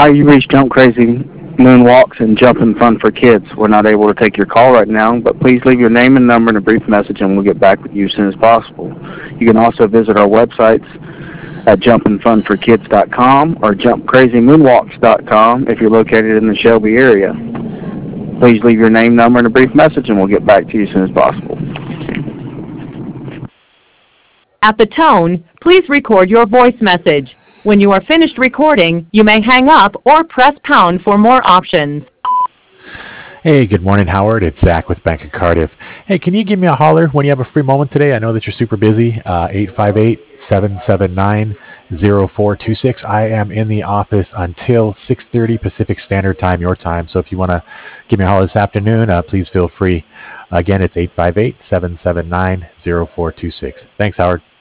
Hi, you reached Jump Crazy Moonwalks and Jumping Fun for Kids. We're not able to take your call right now, but please leave your name and number and a brief message, and we'll get back with you as soon as possible. You can also visit our websites at jumpingfunforkids.com or jumpcrazymoonwalks.com if you're located in the Shelby area. Please leave your name, number, and a brief message, and we'll get back to you as soon as possible. At the tone, please record your voice message. When you are finished recording, you may hang up or press pound for more options. Hey, good morning, Howard. It's Zach with Bank of Cardiff. Hey, can you give me a holler when you have a free moment today? I know that you're super busy. 858-779-0426. I am in the office until 6:30 Pacific Standard Time, your time. So if you want to give me a holler this afternoon, please feel free. Again, it's 858-779-0426. Thanks, Howard.